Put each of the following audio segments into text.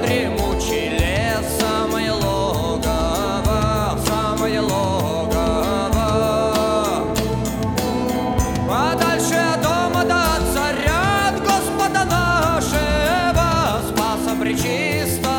дремучий лес, самое логово, самое логово. Подальше от дома до царя, от Господа нашего, Спаса Пречистого.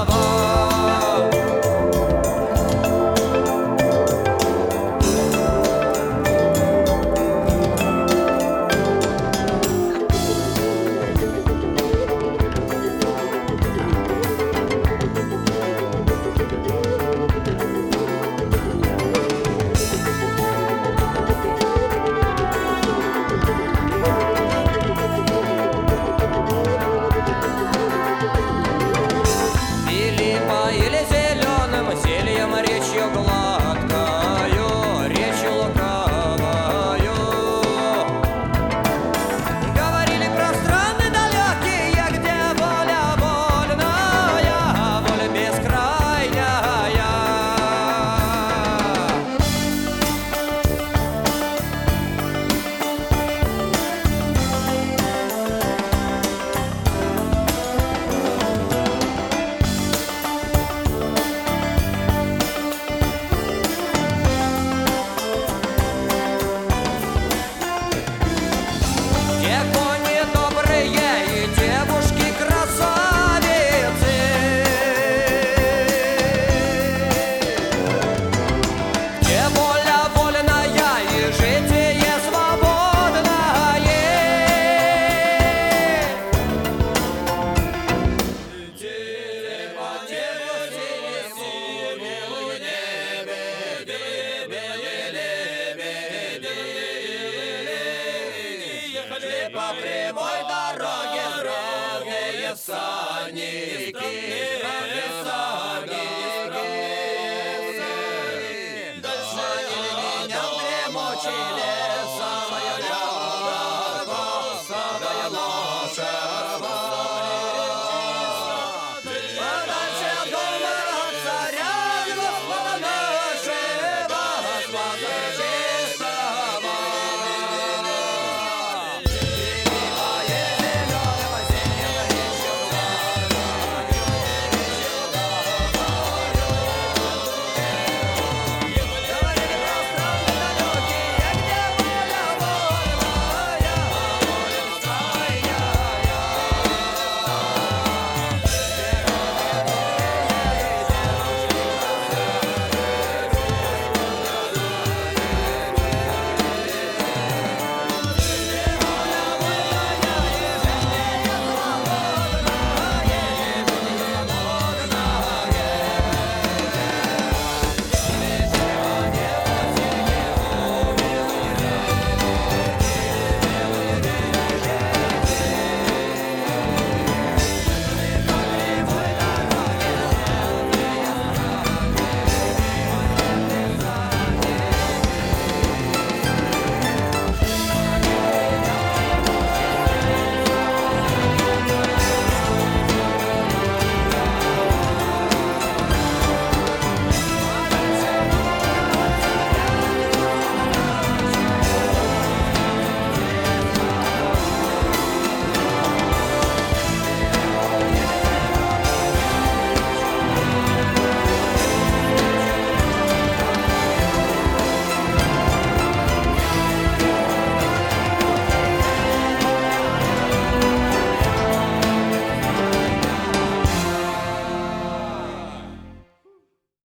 Или зеленым зельем речью гладкою, речью лукавою. Говорили про страны далекие, где воля вольная, воля бескрайняя. Те кони добрые и девушки-красавицы, где воля вольная и житие свободное. Ехали по прямой дороге строгие всадники, дальше меня дремучий лес.